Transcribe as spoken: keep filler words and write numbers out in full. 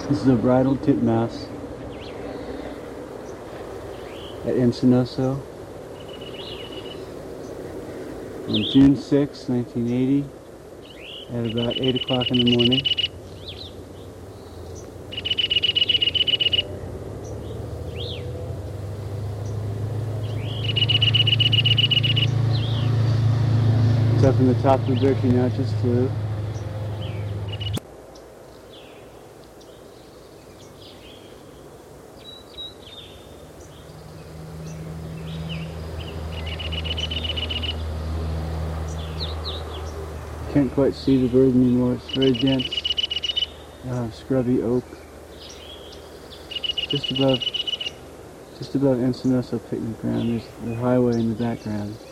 This is a bridal titmouse at Encinoso on June sixth, nineteen eighty at about eight o'clock in the morning. It's up in the top of the Berkeley Notches too. Can't quite see the bird anymore. It's very dense, uh, scrubby oak. Just above, just above Encinoso Picnic Ground. There's the highway in the background.